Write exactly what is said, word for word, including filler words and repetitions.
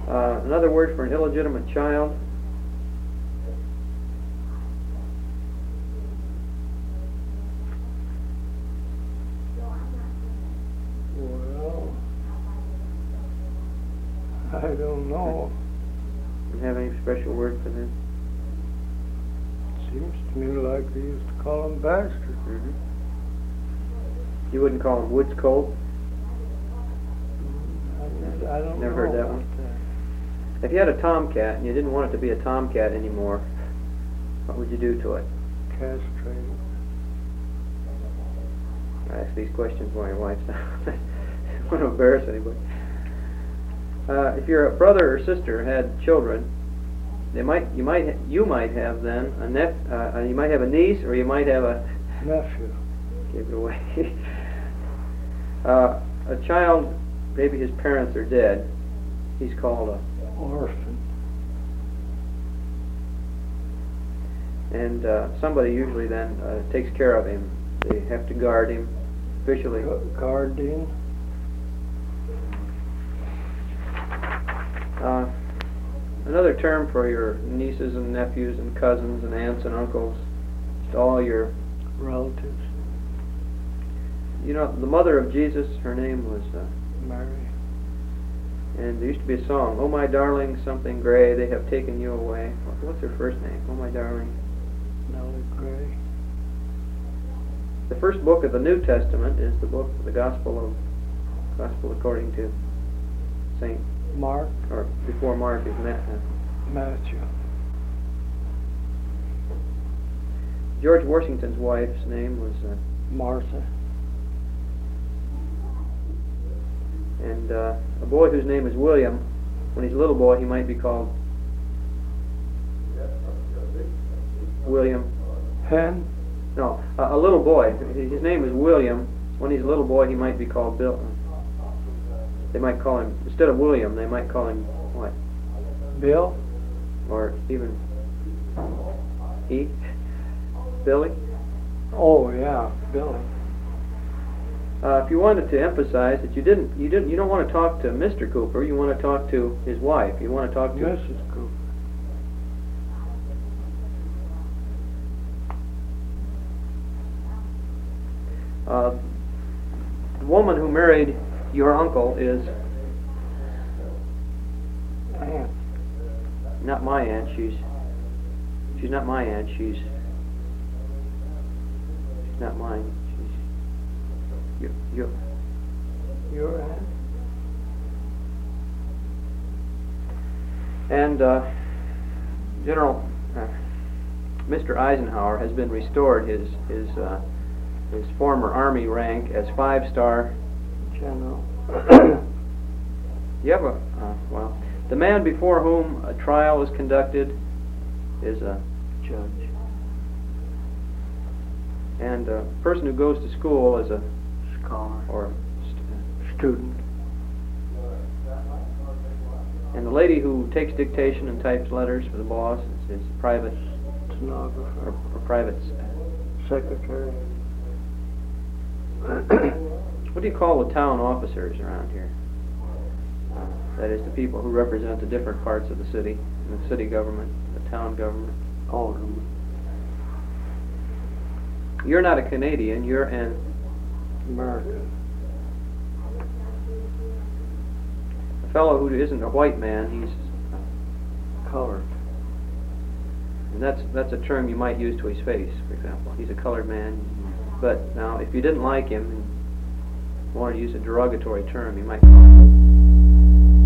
Uh, another word for an illegitimate child. Well, I don't know. Do you have any special word for this? Seems to me like they used to call them bastards. Mm-hmm. You wouldn't call them woods colt? I, I don't Never know heard that about one. that. If you had a tomcat and you didn't want it to be a tomcat anymore, what would you do to it? Castrated. I ask these questions while your wife's not. I don't want to embarrass anybody. Uh, if your brother or sister had children, they might, you might, ha you might have then a nep, uh, you might have a niece, or you might have a Nephew. Give it away. uh, a child, maybe his parents are dead. He's called a Orphan. And uh, somebody usually then uh, takes care of him. They have to guard him officially. Gu- Guardian. Uh, another term for your nieces and nephews and cousins and aunts and uncles, just all your Relatives. You know, the mother of Jesus, her name was, uh, Mary. and there used to be a song, "Oh my darling, something gray, they have taken you away." What's her first name? Oh my darling. Nellie Gray. The first book of the New Testament is the book, the Gospel of, Gospel according to Saint Mark. or before Mark is Matt. Uh, Matthew. George Washington's wife's name was, uh, Martha. and uh, a boy whose name is William, when he's a little boy, he might be called William. Hen. No, a, a little boy. His name is William. When he's a little boy, he might be called Bill. They might call him, instead of William, they might call him what? Bill. Or even he? Billy? Oh yeah, Billy. Uh, if you wanted to emphasize that you didn't, you didn't, you don't want to talk to Mister Cooper. You want to talk to his wife. You want to talk to Missus Cooper. Uh, the woman who married your uncle is Aunt. not my aunt. She's she's not my aunt. She's she's not mine. She's you you. Your aunt. And uh, General uh, Mister Eisenhower has been restored his his uh, his former Army rank as five-star General. You have a uh, well. The man before whom a trial is conducted is a Judge. and a person who goes to school is a Scholar. or st- Student. and the lady who takes dictation and types letters for the boss is, is private or, Stenographer. or private. s- Secretary. What do you call the town officers around here? That is, the people who represent the different parts of the city, the city government, the town government. Alderman. You're not a Canadian. You're an American. a fellow who isn't a white man. He's Colored. and that's that's a term you might use to his face. For example, he's a colored man. But now, if you didn't like him and wanted to use a derogatory term, you might call him